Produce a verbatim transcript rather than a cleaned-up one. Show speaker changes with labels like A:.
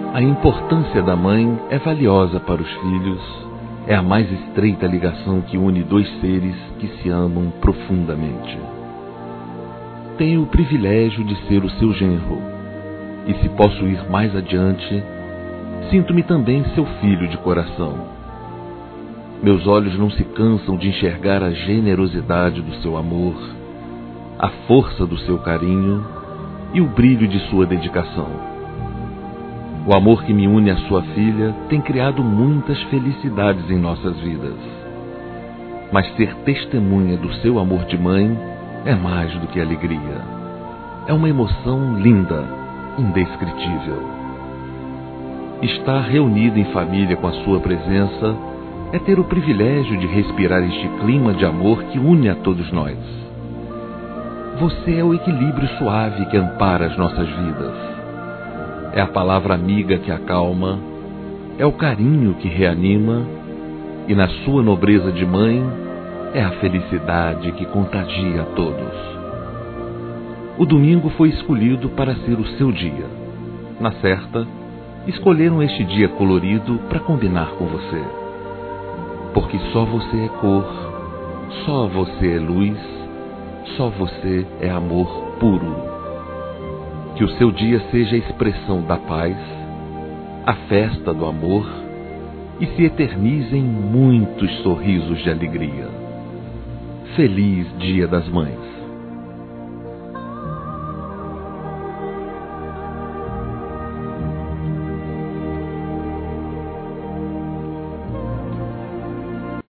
A: A importância da mãe é valiosa para os filhos, é a mais estreita ligação que une dois seres que se amam profundamente. Tenho o privilégio de ser o seu genro, e se posso ir mais adiante, sinto-me também seu filho de coração. Meus olhos não se cansam de enxergar a generosidade do seu amor, a força do seu carinho e o brilho de sua dedicação. O amor que me une à sua filha tem criado muitas felicidades em nossas vidas. Mas ser testemunha do seu amor de mãe é mais do que alegria. É uma emoção linda, indescritível. Estar reunido em família com a sua presença é ter o privilégio de respirar este clima de amor que une a todos nós. Você é o equilíbrio suave que ampara as nossas vidas. É a palavra amiga que acalma, é o carinho que reanima, e na sua nobreza de mãe, é a felicidade que contagia a todos. O domingo foi escolhido para ser o seu dia. Na certa, escolheram este dia colorido para combinar com você. Porque só você é cor, só você é luz, só você é amor puro. Que o seu dia seja a expressão da paz, a festa do amor e se eternize em muitos sorrisos de alegria. Feliz Dia das Mães!